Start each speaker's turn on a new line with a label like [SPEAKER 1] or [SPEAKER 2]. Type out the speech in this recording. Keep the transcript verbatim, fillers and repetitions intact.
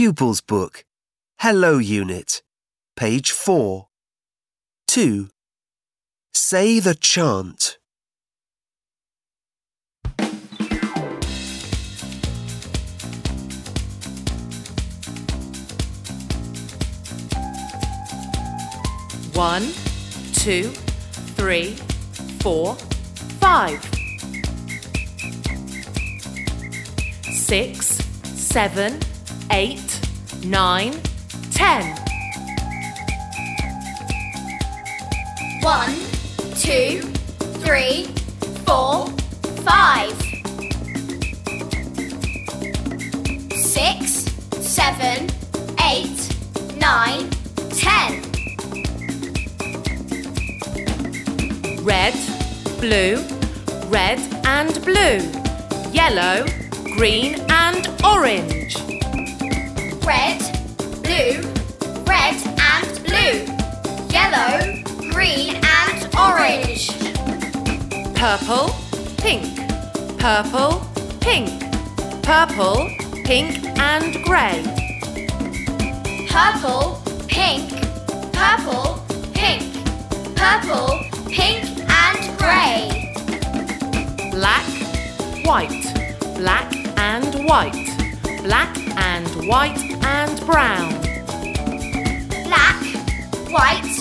[SPEAKER 1] Pupils Book, Hello Unit, page four. two. Say the chant.
[SPEAKER 2] One, two, three, four, five. Six, seven, eight, nine, ten.
[SPEAKER 3] One, two, three, four, five. Six, seven, eight, nine, ten.
[SPEAKER 2] Red, blue, red and blue. Yellow, green and orange.
[SPEAKER 3] Red, blue, red and blue. Yellow, green and orange.
[SPEAKER 2] Purple, pink, purple, pink. Purple, pink and grey.
[SPEAKER 3] Purple, pink, purple, pink. Purple, pink and grey.
[SPEAKER 2] Black, white, black and white. Black and white and brown.
[SPEAKER 3] Black, white